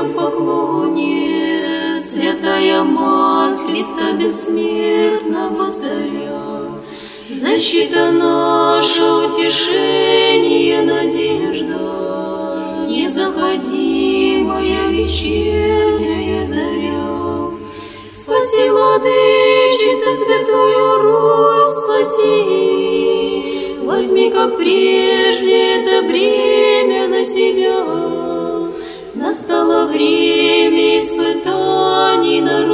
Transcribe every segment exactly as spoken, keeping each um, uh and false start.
в поклоне, святая Мать Христа бессмертного Царя, защита наша, утешение, надежда, незаходимая вечерняя заря. Спаси, Владычица, святую Русь, спаси, возьми, как прежде, это бремя на себя. Настало время испытаний на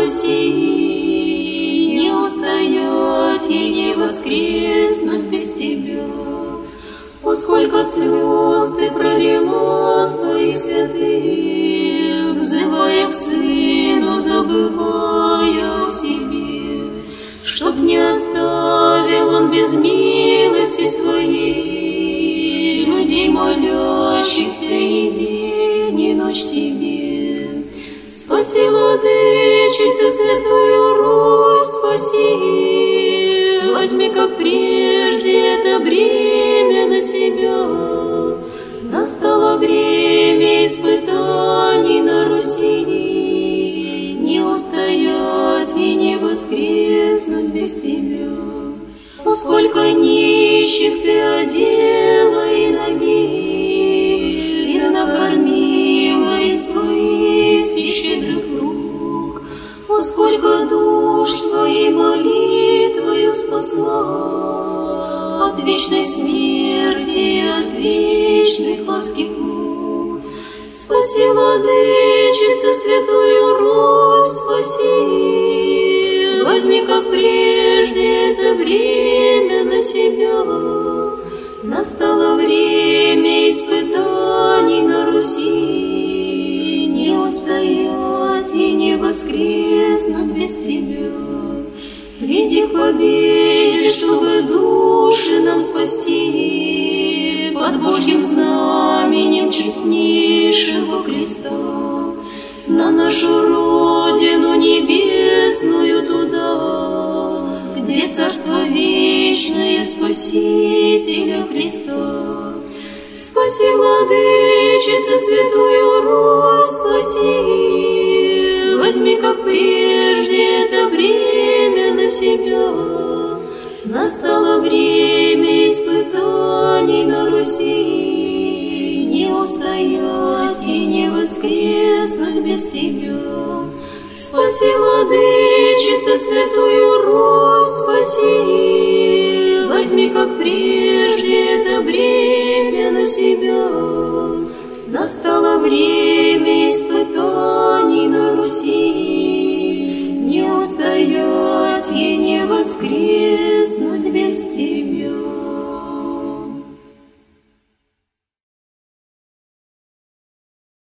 Руси, не устоять и не воскреснуть без Тебя. О, сколько слез Ты пролила своих святых, взывая к Сыну, забывая о себе, чтоб не оставил Он без милости Своей людей, молящихся и день, и ночь Тебе. Спаси, Владычица, святую Русь, спаси, возьми, как прежде, это бремя на себя. Настало время испытаний на Руси, не устоять и не воскреснуть без Тебя. О, сколько нищих Ты одела и ноги, и накормила из Твоих всех щедрых рук. О, сколько душ Своей молитвою спасла от вечной смерти, от вечных адских мук. Спаси, Владычица, святую Русь, спаси, возьми, как прежде, это бремя на себя. Настало время испытаний на Руси, не устоять и не воскреснуть без Тебя. Веди к победе, чтобы души нам спасти под Божьим знаменем честнейшего креста, на нашу Родину небесную туда, где Царство вечное Спасителя Христа. Спаси, Владычица, святую Русь, спаси, возьми, как прежде, это бремя на себя. Настало время испытаний на Руси, не устоять и не воскреснуть без Тебя. Спаси, Владычица, святую Русь, спаси, возьми, как прежде, это бремя на себя. Настало время испытаний на Руси, не устоять и не воскреснуть без Тебя.